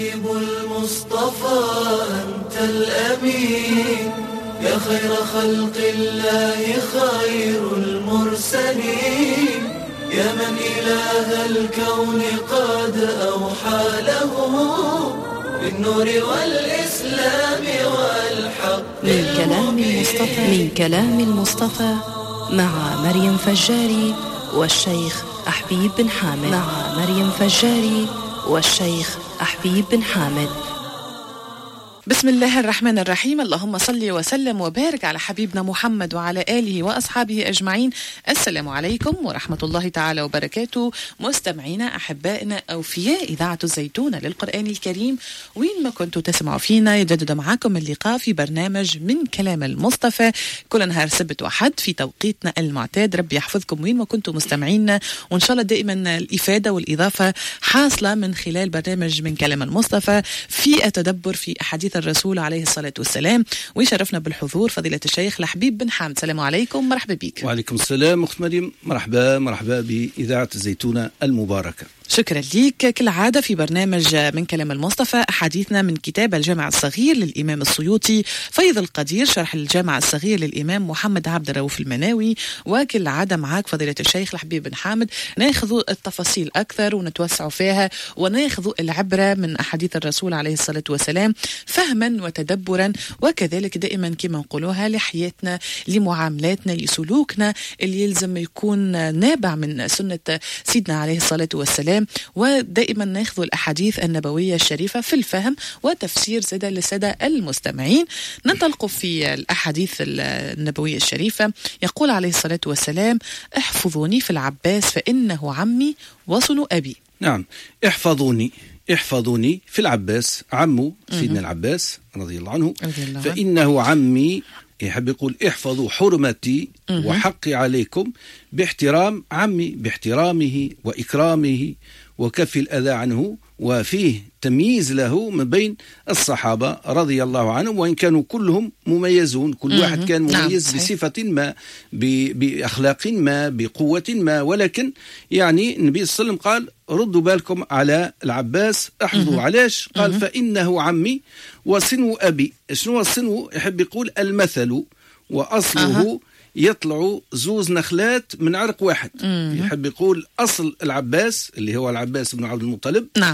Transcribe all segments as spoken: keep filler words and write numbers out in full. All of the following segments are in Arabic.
المصطفى أنت الأمين يا خير خلق الله خير المرسلين يا من إله الكون قد أوحى له بالنور والإسلام والحق. من كلام المصطفى من كلام المصطفى مع مريم فجاري والشيخ أحبيب بن حامد مع مريم فجاري والشيخ أحبيب بن حامد. بسم الله الرحمن الرحيم. اللهم صل وسلم وبارك على حبيبنا محمد وعلى آله وأصحابه أجمعين. السلام عليكم ورحمة الله تعالى وبركاته. مستمعينا أحبائنا أوفياء إذاعة الزيتونة للقرآن الكريم وين ما كنتوا تسمعوا فينا، يجدد معكم اللقاء في برنامج من كلام المصطفى كل نهار سبت وحد في توقيتنا المعتاد. ربي يحفظكم وين ما كنتوا مستمعينا، وإن شاء الله دائما الإفادة والإضافة حاصلة من خلال برنامج من كلام المصطفى في التدبر في أحاديث الرسول عليه الصلاة والسلام. ويشرفنا بالحضور فضيلة الشيخ لحبيب بن حامد. السلام عليكم، مرحبا بك. وعليكم السلام أخت مريم، مرحبا مرحبا بإذاعة الزيتونة المباركة. شكرا ليك. كالعادة في برنامج من كلام المصطفى أحاديثنا من كتاب الجامع الصغير للإمام السيوطي فيض القدير، شرح الجامع الصغير للإمام محمد عبد الرؤوف المناوي. وكالعادة معك فضيلة الشيخ لحبيب بن حامد ناخذ التفاصيل أكثر ونتوسع فيها وناخذ العبرة من أحاديث الرسول عليه الصلاة والسلام فهما وتدبرا، وكذلك دائما كما نقولوها لحياتنا لمعاملاتنا لسلوكنا اللي يلزم يكون نابع من سنة سيدنا عليه الصلاة والسلام. ودائما ناخذ الأحاديث النبوية الشريفة في الفهم وتفسير زادة للسادة المستمعين. ننطلق في الأحاديث النبوية الشريفة. يقول عليه الصلاة والسلام: احفظوني في العباس فإنه عمي وصن أبي. نعم، احفظوني احفظوني في العباس، عمو سيدنا العباس رضي الله عنه، رضي الله فإنه عمي. يحب يقول احفظوا حرمتي وحقي عليكم باحترام عمي، باحترامه وإكرامه وكف الأذى عنه، وفيه تمييز له من بين الصحابة رضي الله عنهم، وإن كانوا كلهم مميزون، كل واحد كان مميز بصفة ما، بأخلاق ما، بقوة ما، ولكن يعني النبي صلى الله عليه وسلم قال ردوا بالكم على العباس، احفظوا. علاش؟ قال فإنه عمي وصنو أبي. شنو الصنو؟ يحب يقول المثل، وأصله أه. يطلع زوز نخلات من عرق واحد. مم. يحب يقول أصل العباس اللي هو العباس بن عبد المطلب، نعم،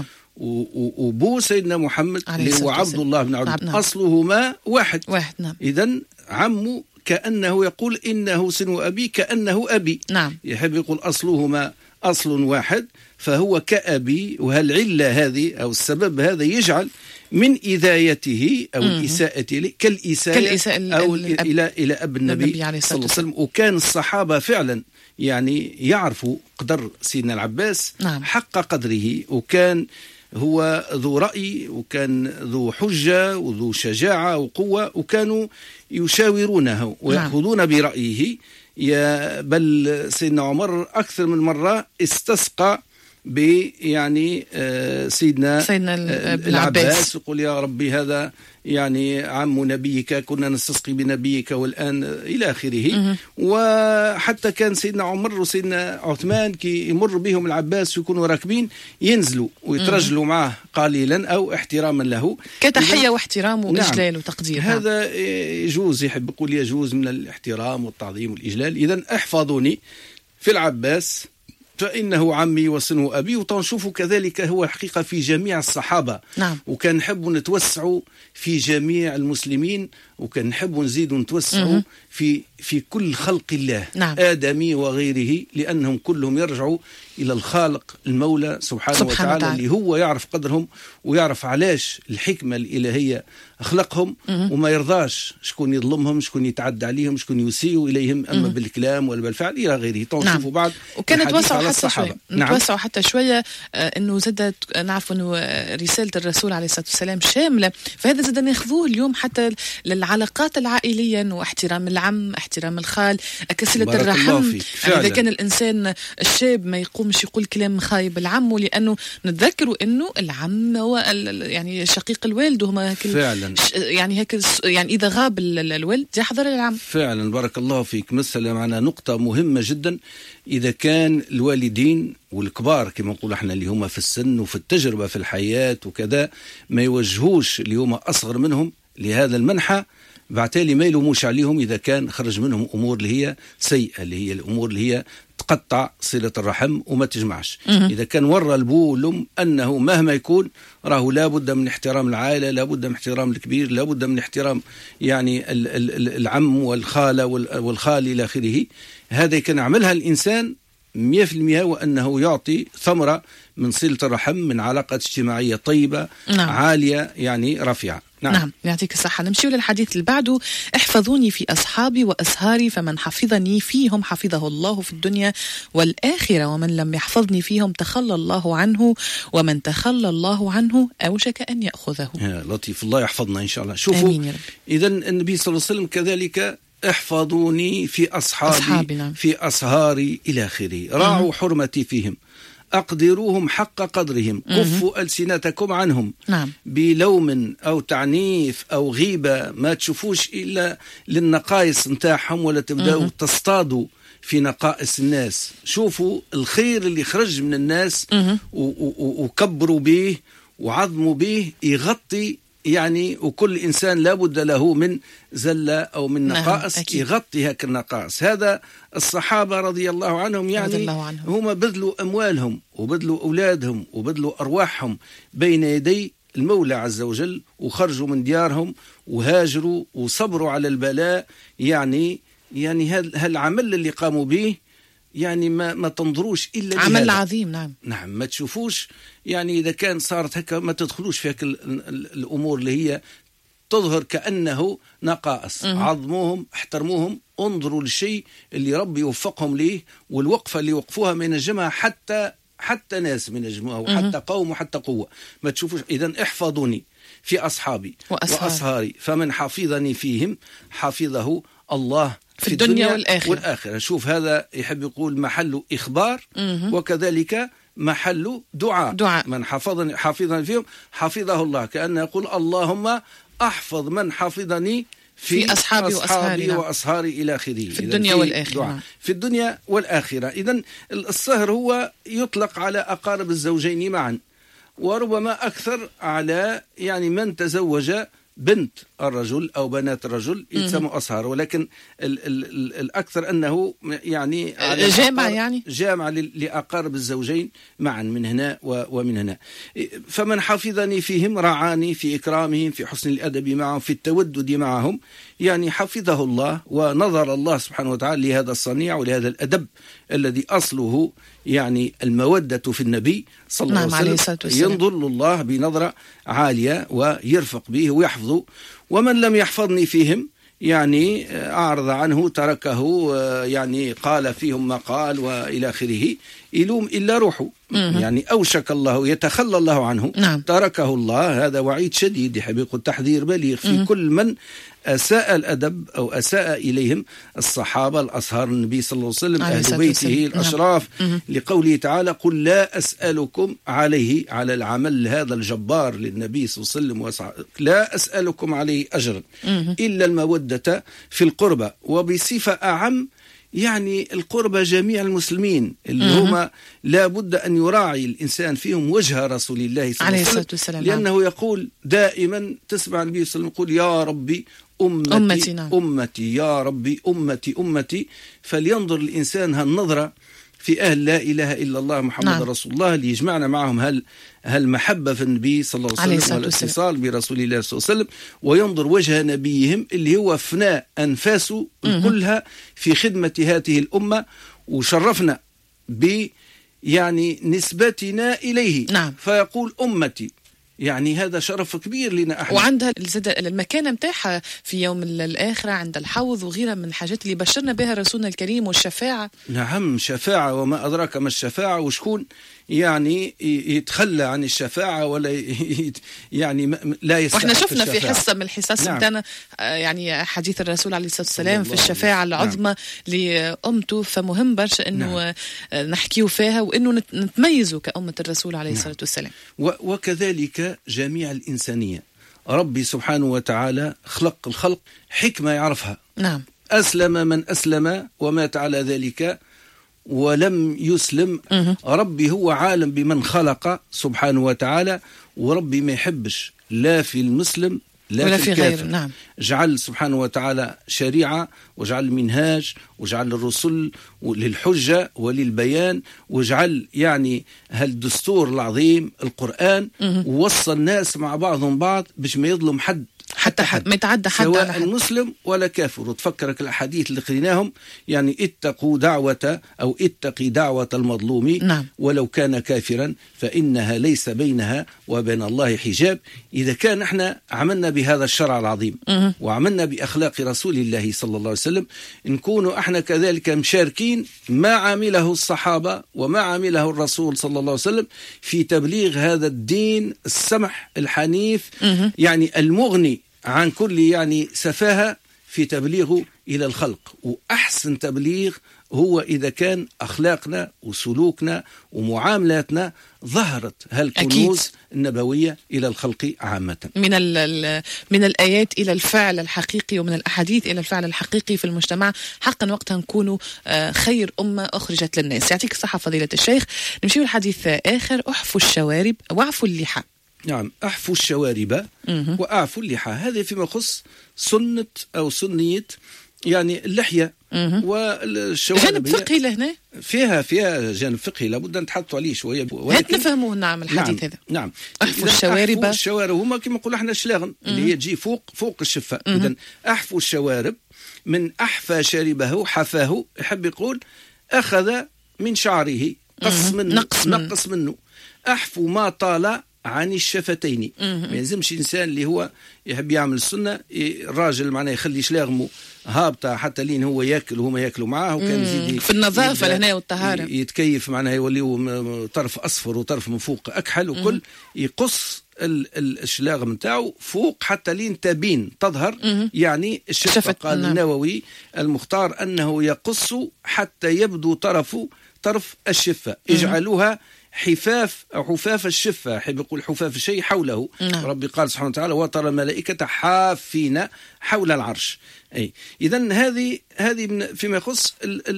وبو سيدنا محمد اللي هو عبد الله بن عبد، نعم، أصلهما واحد واحد نعم. إذن عمه كأنه يقول إنه سنو أبي كأنه أبي، نعم، يحب يقول أصلهما أصل واحد فهو كأبي. وهالعلة هذه أو السبب هذا يجعل من إذايته أو الإساءة كالإساءة أو إلى إلى أب النبي صلى الله عليه وسلم. وكان الصحابة فعلا يعني يعرفوا قدر سيدنا العباس، نعم، حق قدره، وكان هو ذو رأي وكان ذو حجة وذو شجاعة وقوة، وكانوا يشاورونه ويأخذون نعم. برأيه. يا بل سيدنا عمر أكثر من مرة استسقى يعني آه سيدنا, سيدنا آه العباس، يقول يا ربي هذا يعني عم نبيك، كنا نستسقي بنبيك والآن إلى آخره. وحتى كان سيدنا عمر وسيدنا عثمان كي يمر بهم العباس يكونوا راكبين ينزلوا ويترجلوا معه قليلا أو احتراما له، كتحية واحترام وإجلال، نعم، وتقدير. هذا يجوز، يحب يقول يجوز من الاحترام والتعظيم والإجلال. إذن احفظوني في العباس فإنه عمي وصنو أبي. وتنشوفوا كذلك هو الحقيقة في جميع الصحابة، نعم، وكان نحب نتوسعوا في جميع المسلمين، وكان نحب نزيد نتوسعوا في في كل خلق الله، نعم، آدمي وغيره، لأنهم كلهم يرجعوا إلى الخالق المولى سبحانه, سبحانه وتعالى, وتعالى اللي هو يعرف قدرهم ويعرف علاش الحكمة الإلهية أخلقهم، وما يرضاش شكون يظلمهم، شكون يتعدى عليهم، شكون يسيء إليهم أما بالكلام ولا بالفعل إلى غيره. تنشوفوا، نعم، بعض وكان نتوسعوا حتى شوية، نعم، نتوسعوا حتى شوية آه إنه زادت نعرف إنه رسالة الرسول عليه الصلاة والسلام شاملة، فهذا زاد ناخذوه اليوم حتى للعلاقات العائلية، واحترام العم، احترام الخال، كسلة الرحم. يعني إذا كان الإنسان الشاب ما يقومش يقول كلام خايب العم، لأنه نتذكروا إنه العم هو يعني شقيق الوالد، وهما فعلا يعني هيك يعني إذا غاب الوالد يحضر العم. فعلا بارك الله فيك. مثلا معنا نقطة مهمة جدا، إذا كان الوالد الوالدين والكبار كما نقول احنا اللي هما في السن وفي التجربة في الحياة وكذا ما يوجهوش اللي هما أصغر منهم لهذا المنحى، بعتالي ما يلوموش عليهم إذا كان خرج منهم أمور اللي هي سيئة، اللي هي الأمور اللي هي تقطع صلة الرحم وما تجمعش. إذا كان ورى البو والأم أنه مهما يكون راه لابد من احترام العائلة، لابد من احترام الكبير، لابد من احترام يعني العم والخالة والخال إلى آخره، هذا كان عملها الإنسان مئة في المئة وأنه يعطي ثمرة من صلة الرحم، من علاقة اجتماعية طيبة نعم. عالية يعني رفيعة. نعم. نعم يعطيك الصحة. نمشي للحديث اللي بعده. احفظوني في أصحابي وأسهاري فمن حفظني فيهم حفظه الله في الدنيا والآخرة ومن لم يحفظني فيهم تخلى الله عنه ومن تخلى الله عنه أوشك أن يأخذه. يا لطيف، الله يحفظنا إن شاء الله. شوفوا إذا النبي صلى الله عليه وسلم كذلك احفظوني في أصحابي, أصحابي نعم. في أسهاري إلى آخره، راعوا حرمتي فيهم، أقدروهم حق قدرهم، كفوا ألسنتكم عنهم نعم. بلوم أو تعنيف أو غيبة، ما تشوفوش إلا للنقائص نتاعهم ولا تبدأوا تصطادوا في نقائص الناس. شوفوا الخير اللي خرج من الناس وكبروا به وعظموا به يغطي يعني، وكل إنسان لابد له من زلة أو من نقائص يغطي هك النقائص. هذا الصحابة رضي الله عنهم يعني الله عنهم. هم بذلوا أموالهم وبذلوا أولادهم وبذلوا أرواحهم بين يدي المولى عز وجل، وخرجوا من ديارهم وهاجروا وصبروا على البلاء. يعني يعني هالعمل اللي قاموا به يعني ما ما تنظروش إلا عمل لهذا. عظيم نعم. نعم ما تشوفوش يعني إذا كان صارت هكا ما تدخلوش في هك الأمور اللي هي تظهر كأنه نقائص. عظموهم، احترموهم، انظروا للشيء اللي ربي يوفقهم ليه، والوقفة اللي يوقفوها من الجماعة حتى حتى ناس من الجماعة وحتى قوم وحتى قوة. ما تشوفوش. إذن احفظوني في أصحابي وأسهاري, وأسهاري فمن حفظني فيهم حفظه الله في, في الدنيا, الدنيا والآخرة. والآخرة. شوف هذا يحب يقول محل إخبار مه. وكذلك محل دعاء. دعاء. من حفظني حفظني فيهم حفظه الله، كأنه يقول اللهم أحفظ من حفظني في, في أصحابي, أصحابي وأسهاري إلى آخره في الدنيا والآخرة. في الدنيا والآخرة. إذن السهر هو يطلق على أقارب الزوجين معا، وربما أكثر على يعني من تزوج بنت الرجل أو بنات الرجل يتسموا أصهار، ولكن ال ال ال الأكثر أنه يعني جامع يعني جامع لأقارب الزوجين معا من هنا ومن هنا. فمن حفظني فيهم رعاني في إكرامهم، في حسن الأدب معهم، في التودد معهم، يعني حفظه الله ونظر الله سبحانه وتعالى لهذا الصنيع ولهذا الأدب الذي أصله يعني المودة في النبي صلى الله عليه وسلم. ينظر الله بنظرة عالية ويرفق به ويحفظه. ومن لم يحفظني فيهم يعني أعرض عنه، تركه، يعني قال فيهم ما قال وإلى آخره، يلوم إلا روحه. يعني أوشك الله يتخلى الله عنه نعم. تركه الله. هذا وعيد شديد يحب يقول تحذير بليغ في مم. كل من أساء الأدب أو أساء إليهم الصحابة الأصهار النبي صلى الله عليه وسلم أهل بيته الأشراف نعم. لقوله تعالى قل لا أسألكم عليه، على العمل هذا الجبار للنبي صلى الله عليه وسلم وصحابه، لا أسألكم عليه أجرا إلا المودة في القربة. وبصفة أعم يعني القربة جميع المسلمين اللي هم لا بد أن يراعي الإنسان فيهم وجه رسول الله صلى الله عليه وسلم، لأنه يقول دائما، تسمع النبي صلى الله عليه وسلم يقول يا ربي أمتي أمتي, نعم. أمتي يا ربي أمتي أمتي. فلينظر الإنسان هالنظرة في أهل لا إله إلا الله محمد نعم. رسول الله، اللي يجمعنا معهم هل هالمحبة في النبي صلى الله عليه وسلم والاتصال برسول الله صلى الله عليه وسلم، وينظر وجه نبيهم اللي هو فناء أنفاسه كلها في خدمة هذه الأمة، وشرفنا ب يعني نسبتنا إليه نعم. فيقول أمتي، يعني هذا شرف كبير لنا احنا. وعندها المكانه متاحه في يوم الاخره عند الحوض وغيرها من الحاجات اللي بشرنا بها رسولنا الكريم، والشفاعه. نعم شفاعه، وما ادراك ما الشفاعه، وشكون يعني يتخلى عن الشفاعه ولا يعني لا يستحق. واحنا شفنا الشفاعة. في حصه من الحصص نعم. بتاعنا يعني حديث الرسول عليه الصلاه والسلام في الشفاعه العظمى نعم. لامته، فمهم برشا انه نعم. نحكيه فيها وانه نتميزوا كامه الرسول عليه الصلاه نعم. والسلام. وكذلك جميع الإنسانية، ربي سبحانه وتعالى خلق الخلق حكمة يعرفها نعم. أسلم من أسلم ومات على ذلك، ولم يسلم. ربي هو عالم بمن خلق سبحانه وتعالى، وربي ما يحبش لا في المسلم لا ولا في, في الكافر. غيره. نعم. جعل سبحانه وتعالى شريعة، وجعل منهاج، وجعل الرسل للحجة وللبيان، وجعل يعني هالدستور العظيم القرآن، ووصى الناس مع بعضهم بعض باش ما يظلم حد حتى حد ما يتعدى حد على حد، سواء مسلم ولا كافر. وتفكرك الأحاديث اللي قريناهم، يعني اتقوا دعوة أو اتقي دعوة المظلوم. نعم. ولو كان كافرا فإنها ليس بينها وبين الله حجاب. إذا كان احنا عملنا بهذا الشرع العظيم مه. وعملنا بأخلاق رسول الله صلى الله عليه وسلم، نكون احنا كذلك مشاركين ما عمله الصحابة وما عمله الرسول صلى الله عليه وسلم في تبليغ هذا الدين السمح الحنيف، مه. يعني المغني عن كل يعني سفاهة في تبليغه إلى الخلق. وأحسن تبليغ هو إذا كان أخلاقنا وسلوكنا ومعاملاتنا ظهرت هالكنوز النبوية إلى الخلق عامة، من من الآيات إلى الفعل الحقيقي، ومن الأحاديث إلى الفعل الحقيقي في المجتمع. حقا وقتها نكونوا خير أمة أخرجت للناس. يعطيك الصحة فضيلة الشيخ. نمشي الحديث آخر، أحفوا الشوارب واعفوا اللحى. نعم، أحفوا الشوارب وأعفوا اللحى، هذا فيما يخص سنة أو سنية يعني اللحية والشوارب. جانب فقهي لهنا فيها فيها جانب فقهي لابد أن نتحدثوا عليه شوية، ولكن نفهموه. نعم الحديث نعم هذا. نعم. أحفوا الشوارب. أحفوا الشوارب هما كما نقول احنا الشلاغن اللي هي تجي فوق فوق الشفة. إذن أحفوا الشوارب، من أحفى شاربه حفاه، يحب يقول أخذ من شعره، قص منه، نقص, من. نقص منه. أحفوا ما طال عن الشفتين. ما يلزمش إنسان اللي هو يحب يعمل السنة الراجل معناه يخلي شلاغمه هابطة حتى لين هو ياكل وهما ياكلوا معاه، وكان يزيد في النظافة لهنا والطهارة يتكيف معناه يوليه طرف أصفر وطرف من فوق أكحل، وكل يقص الشلاغ متاعه فوق حتى لين تبين تظهر يعني الشفة. قال النووي المختار أنه يقص حتى يبدو طرف طرف الشفة، اجعلوها حفاف أو حفاف الشفة، يحب يقول حفاف الشيء حوله. نعم. ربي قال سبحانه وتعالى وترى الملائكة حافين حول العرش. أي إذن هذه هذه فيما يخص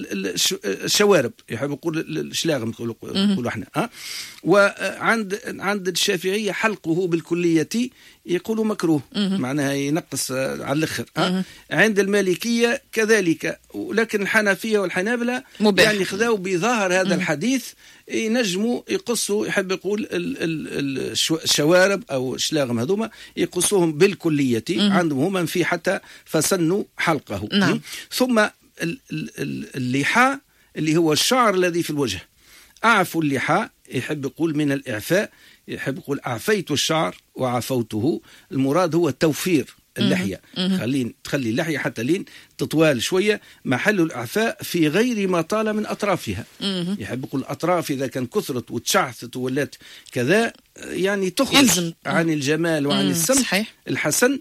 الشوارب، يحب يقول الشلاغ نقولوا احنا. ها وعند عند الشافعية حلقه بالكلية يقولوا مكروه، معناها ينقص على الاخر. عند المالكية كذلك، ولكن الحنفية والحنابلة مباح. يعني خذوا بظاهر هذا الحديث ينجموا يقصوا، يحب يقول الشوارب أو الشلاغم هذوما يقصوهم بالكلية. مم. عندهم هم في حتى فسنوا حلقه. نعم. ثم اللحى اللي هو الشعر الذي في الوجه، أعفوا اللحى، يحب يقول من الإعفاء، يحب يقول أعفيت الشعر وعفوته. المراد هو التوفير اللحية، خلين تخلي اللحية حتى لين تطوال شوية. محل الإعفاء في غير ما طال من أطرافها. يحب يقول الأطراف إذا كان كثرت وتشعثت وولات كذا يعني تخرج عن الجمال وعن السمح الحسن،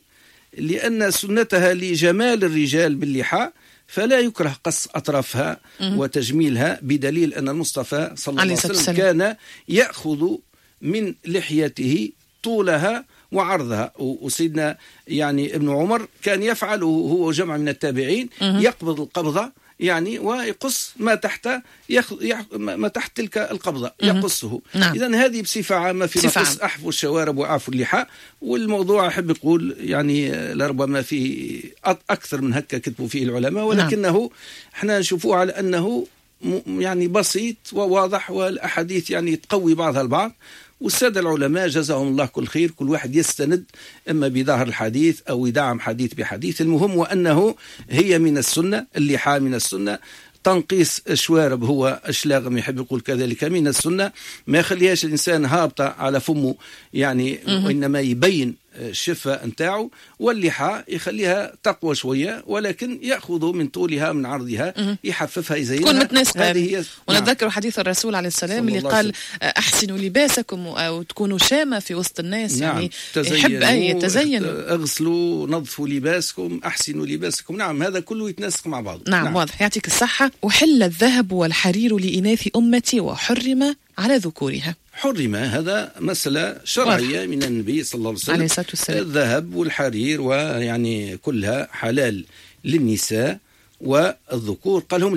لأن سنتها لجمال الرجال باللحى، فلا يكره قص أطرافها وتجميلها، بدليل أن المصطفى صلى الله عليه وسلم كان يأخذ من لحيته طولها وعرضها. وسيدنا يعني ابن عمر كان يفعله هو وجمع من التابعين، يقبض القبضة يعني ويقص ما تحت يخ... يح... ما تحت تلك القبضة يقصه. نعم. إذن هذه بصفة عامة في نقص أحفوا الشوارب وأعفوا اللحى. والموضوع أحب يقول يعني لربما فيه أكثر من هكا كتبوا فيه العلماء، ولكنه نعم. احنا نشوفوه على أنه م... يعني بسيط وواضح، والأحاديث يعني تقوي بعضها البعض. والسادة العلماء جزاهم الله كل خير، كل واحد يستند إما بظاهر الحديث أو يدعم حديث بحديث. المهم وأنه هي من السنة، اللحى من السنة، تنقيس الشوارب هو الشلاغم يحب يقول كذلك من السنة. ما يخليهاش الإنسان هابطة على فمه يعني، وإنما يبين الشفة نتاعو. واللحى يخليها تقوى شوية، ولكن يأخذ من طولها من عرضها، يحففها يزينها تكون متناسقة. ونتذكر نعم. حديث الرسول عليه السلام اللي قال أحسنوا لباسكم أو تكونوا شامة في وسط الناس. نعم. يعني يحب أي تزينوا، اغسلوا نظفوا لباسكم أحسنوا لباسكم. نعم هذا كله يتناسق مع بعض. نعم, نعم. واضح. يعطيك الصحة. وحل الذهب والحرير لإناث أمتي وحرم على ذكورها. حرم، هذا مسألة شرعية من النبي صلى الله عليه وسلم. الذهب والحرير ويعني كلها حلال للنساء، والذكور قال لهم لا.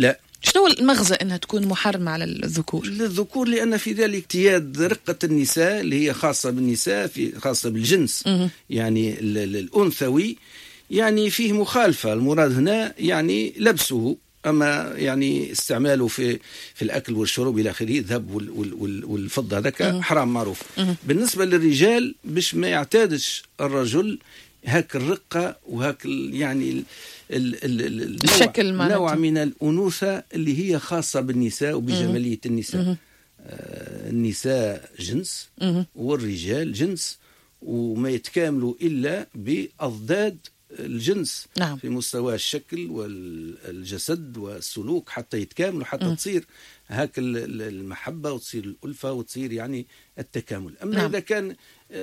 شنو المغزى أنها تكون محرمة على الذكور؟ للذكور لأن في ذلك اجتياد رقة النساء اللي هي خاصة بالنساء، في خاصة بالجنس م- يعني الأنثوي، يعني فيه مخالفة. المراد هنا يعني لبسه، أما يعني استعماله في في الأكل والشرب إلى آخره، الذهب والفضة هذاك حرام معروف. بالنسبة للرجال باش ما يعتادش الرجل هاك الرقة وهاك يعني ال ال ال الشكل نوع, نوع من الأنوثة اللي هي خاصة بالنساء وبجمالية النساء. آه النساء جنس والرجال جنس، وما يتكاملوا إلا بأضداد الجنس. نعم. في مستوى الشكل والجسد والسلوك حتى يتكاملوا، حتى م. تصير هاك المحبة وتصير الألفة وتصير يعني التكامل. أما نعم. إذا كان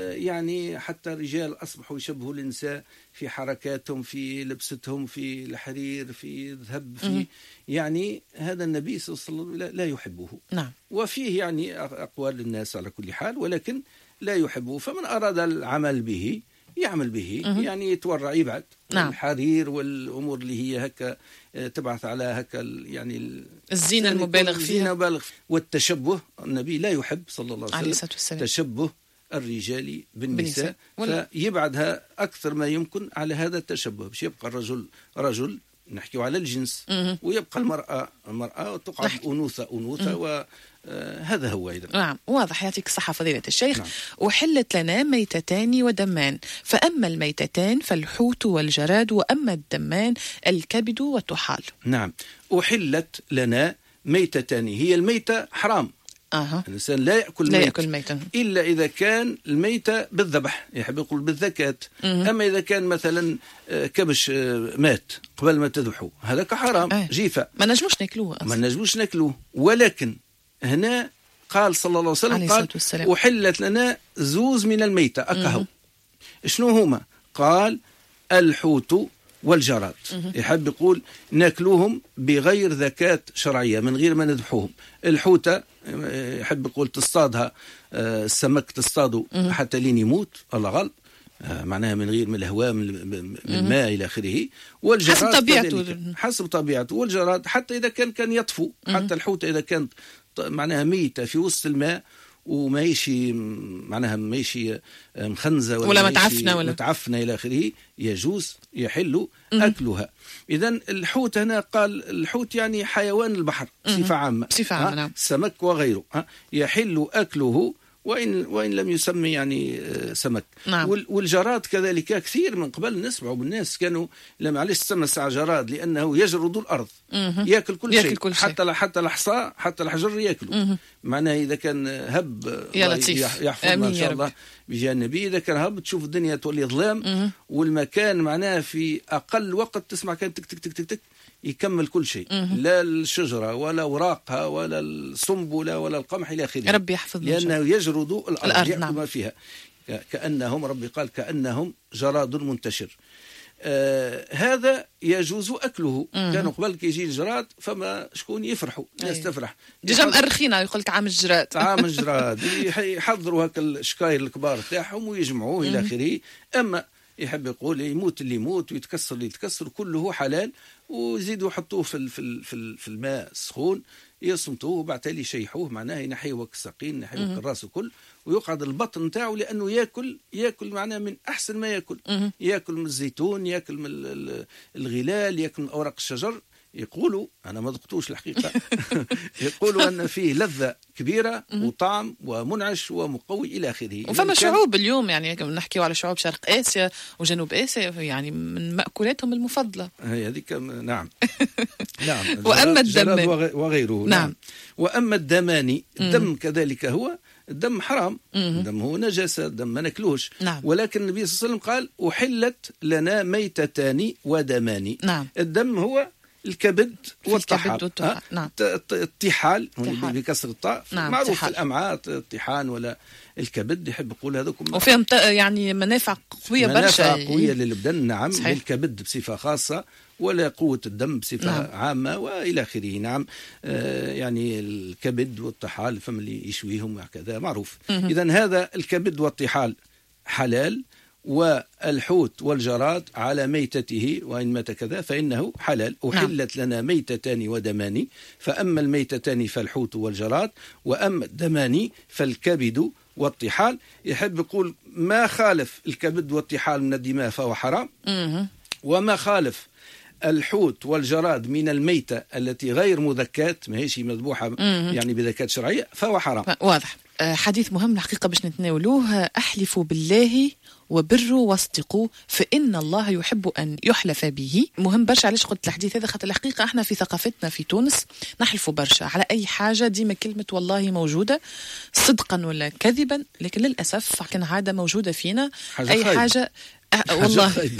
يعني حتى الرجال أصبحوا يشبهوا النساء في حركاتهم، في لبستهم، في الحرير، في الذهب، في م. يعني هذا النبي صلى الله عليه وسلم لا يحبه. نعم. وفيه يعني أقوال للناس على كل حال، ولكن لا يحبه. فمن أراد العمل به يعمل به، مه. يعني يتورع يبعد. نعم. الحرير والأمور اللي هي هكا تبعث على هكا يعني الزينة المبالغ فيها، الزينة المبالغ والتشبه. النبي لا يحب صلى الله عليه وسلم تشبه الرجال بالنساء، فيبعدها أكثر ما يمكن على هذا التشبه، باش يبقى الرجل رجل، نحكي على الجنس، مه. ويبقى المرأة المرأة، وتقعد أنوثة أنوثة، و آه هذا هو أيضا. نعم، واضح. يعطيك الصحة فضيلة الشيخ. نعم. وحلت لنا ميتتان ودمان، فأما الميتتان فالحوت والجراد، وأما الدمان الكبد والطحال. نعم، أحلت لنا ميتتان. هي الميتة حرام. أه. الإنسان لا يأكل لا ميت يأكل ميتا إلا إذا كان الميتة بالذبح، يحب يقول بالذكاة. مه. أما إذا كان مثلا كبش مات قبل ما تذبحه، هذا حرام. أه. جيفة ما نجموش ناكلوه ما نجموش ناكلوه. ولكن هنا قال صلى الله عليه وسلم، قال وحلت لنا زوز من الميتة أكهو. شنو هما؟ قال الحوت والجراد. يحب يقول ناكلوهم بغير ذكاة شرعية، من غير ما نذبحوهم. الحوتة يحب يقول تصطادها السمك، تصطاده حتى لين يموت، الله غلب، معناها من غير من الهواء، من الماء إلى آخره. والجراد حسب طبيعته حسب طبيعته. والجراد حتى إذا كان كان يطفو، حتى الحوتة إذا كانت معناها ميتة في وسط الماء وما يشي معناها ما يشي مخنزة ولا, ولا متعفنة ولا متعفنة إلى آخره، يجوز يحل أكلها. إذن الحوت هنا قال الحوت يعني حيوان البحر بصفة عامة، بصفة عامة. نعم. سمك وغيره يحل أكله، وإن وإن لم يسمي يعني سمك. نعم. والجراد كذلك كثير من قبل نسمعوا بالناس كانوا لما علاش تسمى ساعة جراد، لأنه يجرد الأرض، مم. يأكل كل يأكل شيء، كل حتى شيء. حتى الحصى حتى الحجر يأكلوا. معناه إذا كان هب يا لطيف يحفظنا إن شاء الله بجاه النبي، إذا كان هب تشوف الدنيا تولي ظلام، مم. والمكان معناه في أقل وقت تسمع كان تك تك تك تك تك يكمل كل شيء، مم. لا الشجرة ولا أوراقها ولا السنبلة ولا القمح إلى آخره، ربي يحفظنا، لأنه يجرد الأرض, الأرض يأكل نعم. ما فيها، كأنهم ربي قال كأنهم جراد منتشر. آه هذا يجوز أكله. مم. كانوا قبل كي يجي الجراد فما شكون يفرحوا، الناس أيه. تفرح ديجا مأرخينا يقول لك عام الجراد عام الجراد يحضروا هكا الشكاير الكبار تاعهم ويجمعوه إلى آخره. أما يحب يقول يموت اللي يموت ويتكسر اللي يتكسر كله حلال، ويزيدوا يحطوه في في في في الماء السخون يصمتوه، وبعتالي يشيحوه، معناه ينحيوا الساقين، ينحيوا الراس وكل، ويقعد البطن نتاعو لانه ياكل ياكل معناه من احسن ما ياكل، مم. ياكل من الزيتون، ياكل من الغلال، ياكل من اوراق الشجر. يقولوا انا ما ذقتوش الحقيقه يقولوا ان فيه لذه كبيره وطعم ومنعش ومقوي الى اخره. وفما شعوب اليوم يعني نحكيوا على شعوب شرق اسيا وجنوب اسيا يعني من مأكولاتهم المفضله هي هذيك. نعم نعم واما الدم وغيره. نعم, نعم. واما الدمان، الدم كذلك هو الدم حرام، الدم هو نجاسة، الدم ما ناكلوش. نعم. ولكن النبي صلى الله عليه وسلم قال أحلت لنا ميتتان ودمان. نعم. الدم هو الكبد والطحال. نعم. الطحال بكسر الطاء، نعم. معروف في الأمعاء الطحان ولا الكبد، يحب يقول هذوكم وفيهم يعني منافع قوية برشا، منافع قوية للبدن. نعم. صحيح. للكبد بصفة خاصة، ولا قوة الدم بصفة نعم. عامة وإلى آخره. نعم. آه يعني الكبد والطحال فم اللي يشويهم وكذا معروف. إذن هذا الكبد والطحال حلال، والحوت والجراد على ميتته، وإن مات كذا فإنه حلال. أحلت نعم. لنا ميتتان ودمان، فأما الميتتان فالحوت والجراد، وأما الدمان فالكبد والطحال. يحب يقول ما خالف الكبد والطحال من الدماء فهو حرام، وما خالف الحوت والجراد من الميتة التي غير مذكاة، ما هيش مذبوحة يعني بذكاة شرعية، فهو حرام. واضح. حديث مهم الحقيقة باش نتناولوه. أحلفوا بالله وبروا واصدقوا فإن الله يحب أن يحلف به. مهم برشا. علاش قلت الحديث هذا؟ خاطر الحقيقة احنا في ثقافتنا في تونس نحلفوا برشا على أي حاجة، ديما كلمة والله موجودة صدقا ولا كذبا، لكن للأسف كان عادة موجودة فينا. حاجة أي خيب. حاجة أه والله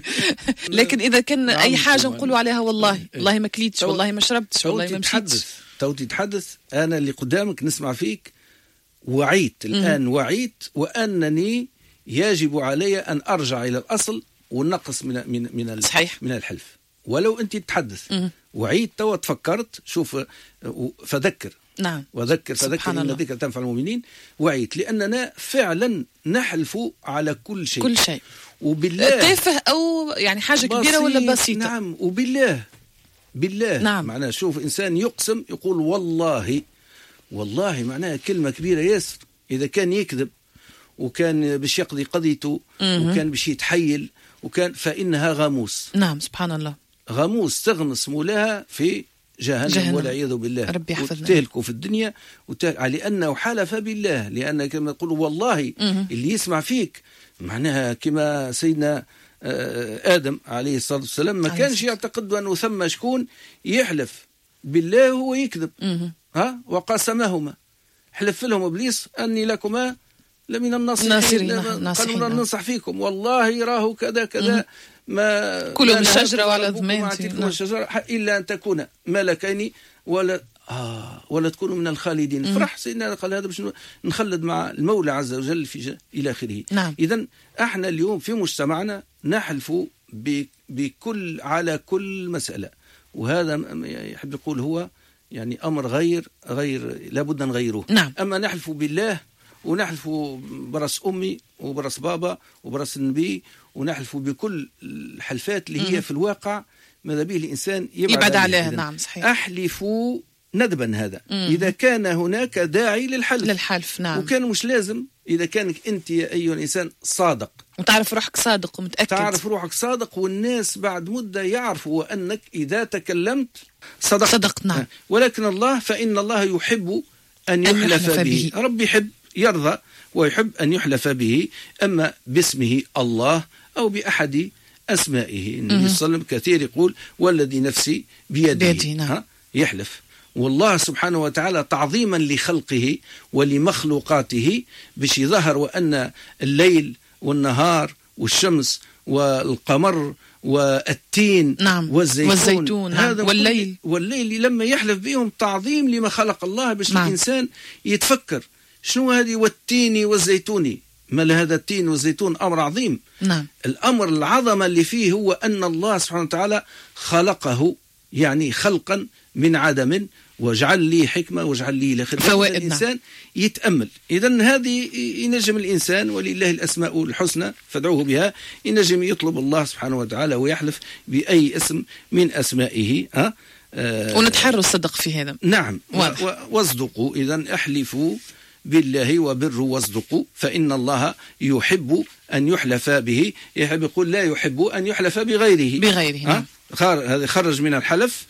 لكن إذا كان أي حاجة نقولوا عليها والله والله ما كليتش، والله ما شربتش، والله ما مشيتش. تو تتحدث أنا اللي قدامك نسمع فيك، وعيت الآن وعيت وأنني يجب علي أن أرجع إلى الأصل والنقص من من من صحيح. من الحلف، ولو أنت تتحدث وعيت تو تفكرت. شوف فذكر نعم وذكر فذكر إن الذكر تنفع المؤمنين. وعيت لأننا فعلا نحلف على كل شيء كل شيء وبالله تافه أو يعني حاجة كبيرة ولا بسيطة. نعم وبالله بالله نعم. معناه شوف إنسان يقسم يقول والله والله معناها كلمة كبيرة ياسر. إذا كان يكذب وكان باش يقضي قضيته وكان باش يتحيل وكان فإنها غاموس. نعم سبحان الله. غاموس تغمس مولاها في جهنم, جهنم. والعياذ بالله. ربي يحفظنا. وتهلكوا في الدنيا وتهل... لأنه حلف بالله، لأن كما تقول والله مم. اللي يسمع فيك معناها كما سيدنا آدم عليه الصلاة والسلام ما كانش يعتقد أنه ثم شكون يحلف بالله وهو يكذب. مم. ها وقاسمهما، حلف لهم إبليس أني لكما لمن الناصحين، قالوا ننصح فيكم والله راه كذا كذا ما كلوا من الشجرة ولا ضمان الشجرة إلا أن تكون ملكين ولا آه ولا تكونوا من الخالدين. فرح سيدنا قال هذا باش نخلد مع المولى عز وجل في ج... إلى آخره. نعم. إذن احنا اليوم في مجتمعنا نحلف ب... بكل على كل مسألة، وهذا يحب يقول هو يعني أمر غير غير لابد نغيره. نعم. أما نحلف بالله ونحلف برأس أمي وبرأس بابا وبرأس النبي ونحلف بكل الحلفات اللي هي مم. في الواقع ماذا به الإنسان يبعد, يبعد عليها. نعم صحيح. أحلف ندبا هذا مم. إذا كان هناك داعي للحلف للحلف. نعم. وكان مش لازم إذا كانك أنت يا أيها الإنسان صادق وتعرف روحك صادق ومتأكد، تعرف روحك صادق والناس بعد مدة يعرفوا أنك إذا تكلمت صدقت. صدقت. نعم. ولكن الله فإن الله يحب أن يحلف, أن يحلف به. به رب يحب يرضى ويحب أن يحلف به، أما باسمه الله أو بأحد أسمائه. النبي صلى الله عليه وسلم كثير يقول والذي نفسي بيده, بيده. نعم. يحلف. والله سبحانه وتعالى تعظيما لخلقه ولمخلوقاته باش يظهر وأن الليل والنهار والشمس والقمر والتين نعم. والزيتون, والزيتون. نعم. هذا والليل والليل لما يحلف بهم تعظيم لما خلق الله باش نعم. الإنسان يتفكر شنو هذه والتين والزيتون، ما هذا التين والزيتون أمر عظيم. نعم. الأمر العظمة اللي فيه هو أن الله سبحانه وتعالى خلقه يعني خلقا من عدم واجعل لي حكمة واجعل لي لخير فوائد. الإنسان نعم. يتأمل. إذن هذه ينجم الإنسان ولله الأسماء الحسنى فادعوه بها، ينجم يطلب الله سبحانه وتعالى ويحلف بأي اسم من أسمائه. ها آه ونتحروا الصدق في هذا. نعم. واصدقوا. إذن احلفوا بالله وبروا واصدقوا فإن الله يحب أن يحلف به. يحب يقول لا يحب أن يحلف بغيره بغيره. نعم. هذا خرج من الحلف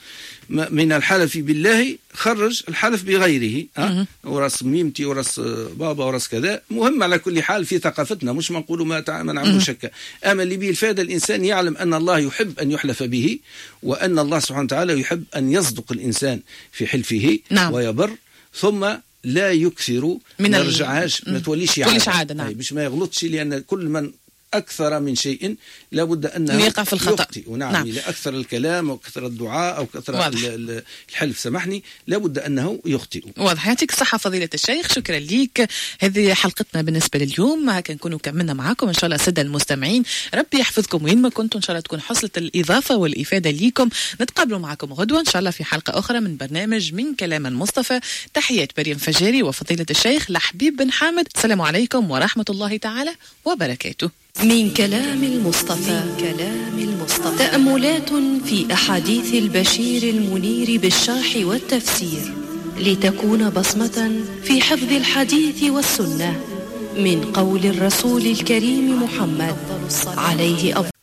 من الحلف بالله خرج الحلف بغيره. أه؟ ورس ميمتي ورس بابا ورس كذا. مهم على كل حال في ثقافتنا مش ما نقولوا ما ما نعملوا شكا. أما اللي به الفائدة الإنسان يعلم أن الله يحب أن يحلف به وأن الله سبحانه وتعالى يحب أن يصدق الإنسان في حلفه. نعم. ويبر ثم لا يكثر من ما يرجعهاش ما توليش عادة. نعم. باش ما يغلطش، لأن كل من أكثر من شيء لابد أنه يقع في الخطأ. نعم. نعم. إذا أكثر الكلام أو كثر الدعاء أو كثر الحلف سامحني لابد أنه يخطئ. واضح. يعطيك الصحة فضيلة الشيخ، شكرا ليك. هذه حلقتنا بالنسبة لليوم، هكا نكونوا كملنا معاكم إن شاء الله سادة المستمعين. ربي يحفظكم وين ما كنتوا، إن شاء الله تكون حصلت الإضافة والإفادة ليكم. نتقابلوا معكم غدوة إن شاء الله في حلقة أخرى من برنامج من كلام المصطفى. تحيات مريم فجاري وفضيلة الشيخ لحبيب بن حامد. السلام عليكم ورحمة الله تعالى وبركاته. من كلام المصطفى من كلام المصطفى تأملات في أحاديث البشير المنير بالشرح والتفسير، لتكون بصمة في حفظ الحديث والسنة من قول الرسول الكريم محمد عليه أفضل